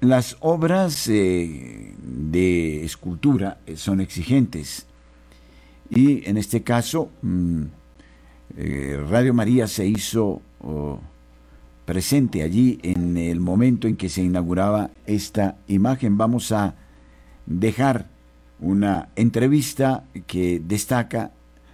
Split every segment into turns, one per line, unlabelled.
Las obras de escultura son exigentes y en este caso Radio María se hizo presente allí en el momento en que se inauguraba esta imagen. Vamos a dejar una entrevista que destaca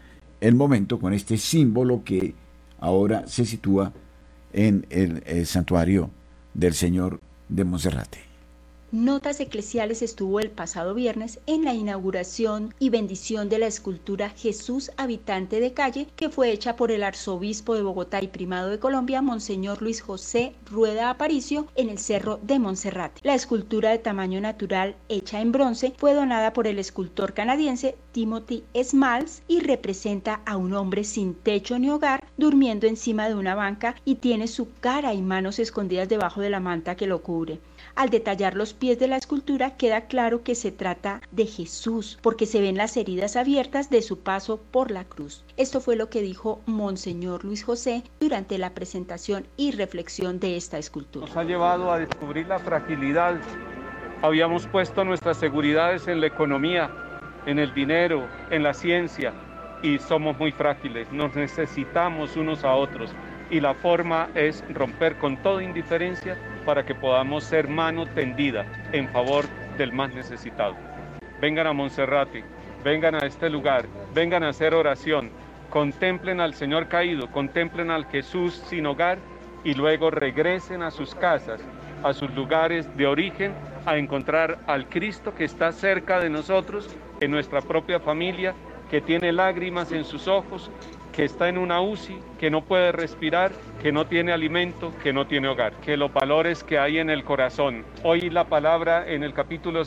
el momento con este símbolo que ahora se sitúa en el santuario del Señor de Monserrate.
Notas Eclesiales estuvo el pasado viernes en la inauguración y bendición de la escultura Jesús Habitante de Calle, que fue hecha por el arzobispo de Bogotá y primado de Colombia, Monseñor Luis José Rueda Aparicio, en el Cerro de Monserrate. La escultura de tamaño natural, hecha en bronce, fue donada por el escultor canadiense Timothy Smalls y representa a un hombre sin techo ni hogar, durmiendo encima de una banca, y tiene su cara y manos escondidas debajo de la manta que lo cubre. Al detallar los pies de la escultura queda claro que se trata de Jesús, porque se ven las heridas abiertas de su paso por la cruz. Esto fue lo que dijo Monseñor Luis José durante la presentación y reflexión de esta escultura.
Nos ha llevado a descubrir la fragilidad. Habíamos puesto nuestras seguridades en la economía, en el dinero, en la ciencia, y somos muy frágiles. Nos necesitamos unos a otros. Y la forma es romper con toda indiferencia para que podamos ser mano tendida en favor del más necesitado. Vengan a Monserrate, vengan a este lugar, vengan a hacer oración, contemplen al Señor caído, contemplen al Jesús sin hogar y luego regresen a sus casas, a sus lugares de origen, a encontrar al Cristo que está cerca de nosotros, en nuestra propia familia, que tiene lágrimas en sus ojos, que está en una UCI, que no puede respirar, que no tiene alimento, que no tiene hogar, que los valores que hay en el corazón. Hoy la palabra en el capítulo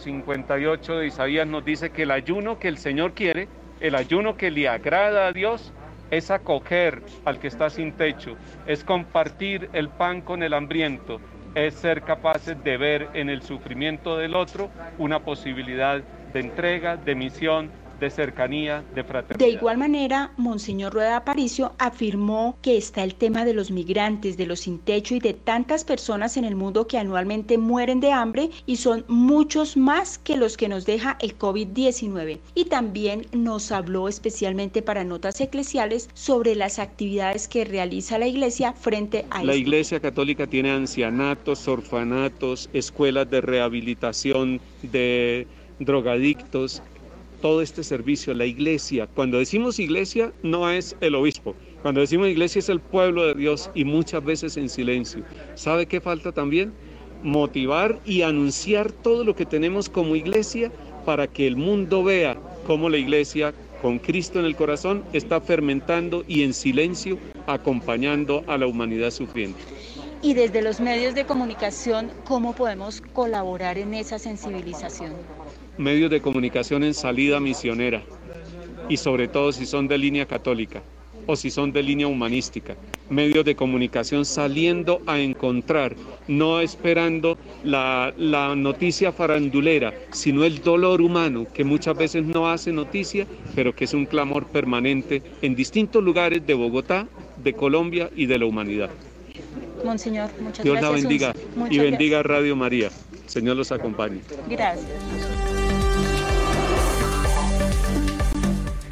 58 de Isaías nos dice que el ayuno que el Señor quiere, el ayuno que le agrada a Dios, es acoger al que está sin techo, es compartir el pan con el hambriento, es ser capaces de ver en el sufrimiento del otro una posibilidad de entrega, de misión, de cercanía, de fraternidad.
De igual manera, Monseñor Rueda Aparicio afirmó que está el tema de los migrantes, de los sin techo y de tantas personas en el mundo que anualmente mueren de hambre, y son muchos más que los que nos deja el COVID-19. Y también nos habló especialmente para Notas Eclesiales sobre las actividades que realiza la Iglesia frente a
La Iglesia Católica tiene ancianatos, orfanatos, escuelas de rehabilitación de drogadictos. Todo este servicio, la iglesia, cuando decimos iglesia no es el obispo, cuando decimos iglesia es el pueblo de Dios, y muchas veces en silencio. ¿Sabe qué falta también? Motivar y anunciar todo lo que tenemos como iglesia para que el mundo vea cómo la iglesia, con Cristo en el corazón, está fermentando y en silencio acompañando a la humanidad sufriente.
Y desde los medios de comunicación, ¿cómo podemos colaborar en esa sensibilización?
Medios de comunicación en salida misionera, y sobre todo si son de línea católica o si son de línea humanística. Medios de comunicación saliendo a encontrar, no esperando la noticia farandulera, sino el dolor humano, que muchas veces no hace noticia, pero que es un clamor permanente en distintos lugares de Bogotá, de Colombia y de la humanidad.
Monseñor, muchas gracias.
Dios la bendiga y bendiga Radio María. Señor los acompañe.
Gracias.